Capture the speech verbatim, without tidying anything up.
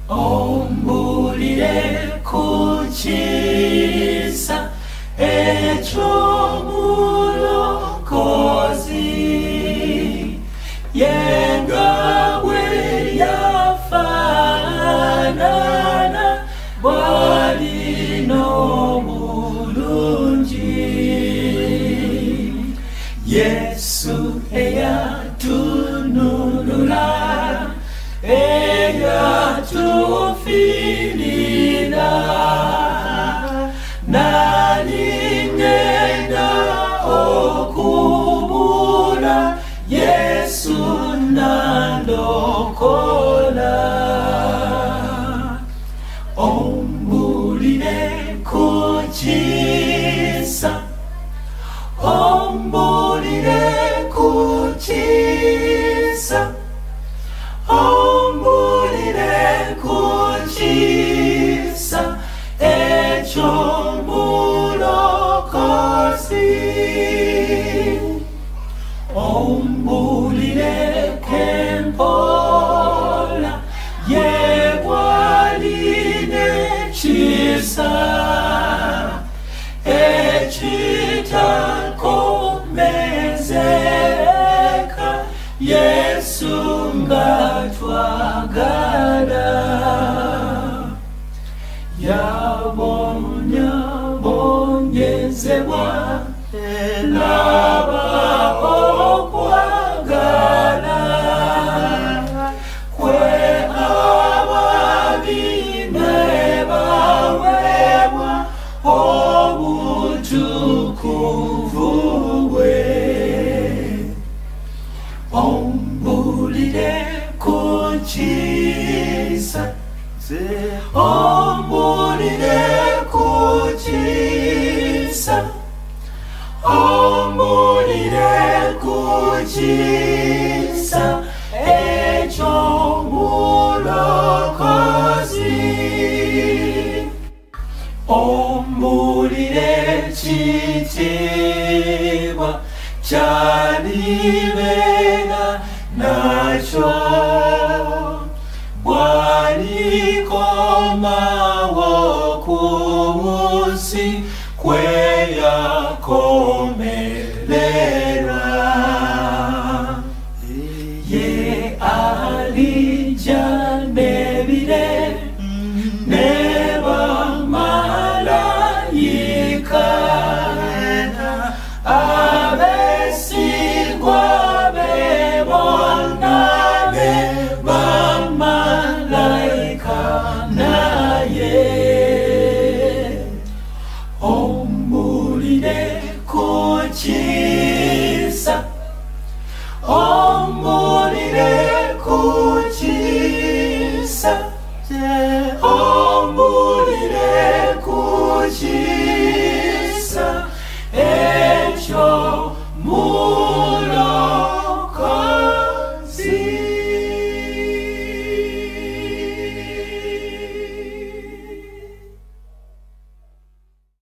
ombulire kuchisa echo mulokozi yenga we yafanana bwali no bulungi Yesu eyatunulula eyatufilira nalingenda okubula Yesu nandokola ombulire kuchisa ombulire kuchisa ombulire kuchisa echo mulokozi ombulire kempola yebwaline chisa echitakomezeka Yesu ngatwagala yabonya bonyezebwa elaba okwagala kwe ababine bawebwa obutukuvu bwe ombulire kuchisa ombulire kuchisa ombulire kuchisa echo mulokozi ombulire chitibwa chanibena nacho bwaliko ma